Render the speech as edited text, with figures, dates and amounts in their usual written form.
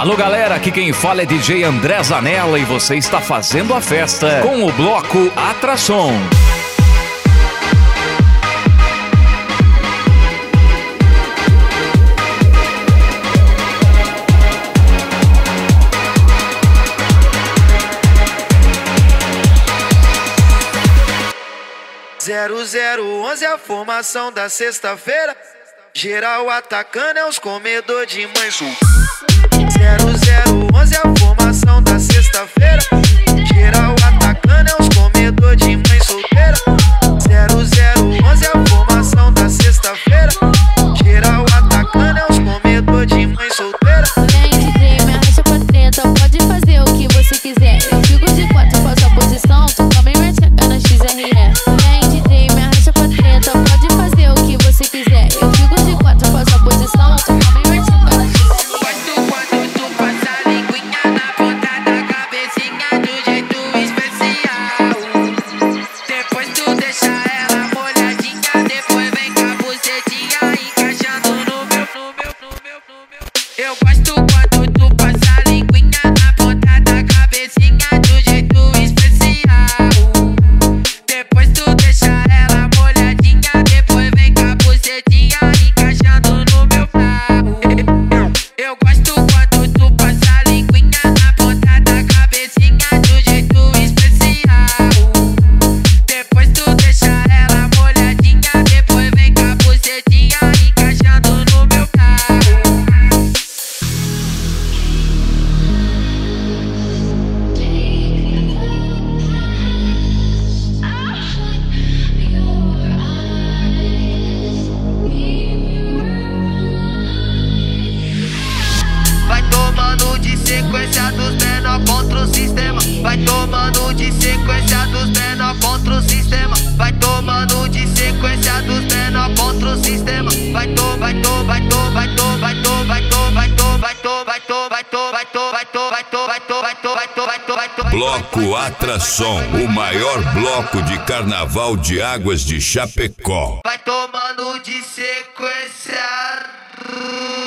Alô galera, aqui quem fala é DJ André Zanella e você está fazendo a festa com o bloco Atração. Zero 011 a formação da sexta-feira. Geral atacando é os comedor de mãe sul. 0011 a formação da sexta-feira. Geral atacando é os comedor de mãe solteira. 0011 a formação da sexta-feira. Geral atacando é os comedor de mãe solteira. Vem DJ, me arrasta pra treta, pode fazer o que você quiser. Eu fico de quatro, faço a posição, tu também vai chegar na XRE. Vem DJ, me arrasta pra treta, pode fazer o que você quiser. Eu fico de quatro, faço a posição, tu também vai chegar na XRE. Quando tu passa a linguinha na ponta da cabecinha do jeito especial. Depois tu deixa ela molhadinha, depois vem com a bucetinha encaixando no meu. Eu gosto quando tu passa a linguinha na ponta da cabecinha do jeito especial. Depois tu deixa ela molhadinha, depois vem com a bucetinha encaixando no meu pau. Eu gosto quando tu passa a linguinha na ponta da cabecinha do jeito especial. Depois tu deixa ela molhadinha, depois vem com a bucetinha encaixando no meu pau. Vai tomando de sequência dos menor contra o sistema. Vai tomando de sequência dos menor contra o sistema. Vai tomando de sequência dos menor contra o sistema. Vai to, vai to, vai to, vai to, vai to, vai to, vai to, vai to, vai to, vai to, vai to, vai to, vai to, vai to, vai to, vai to, vai to, vai to. Bloco Atração, o maior bloco de carnaval de Águas de Chapecó. Vai tomando de sequência.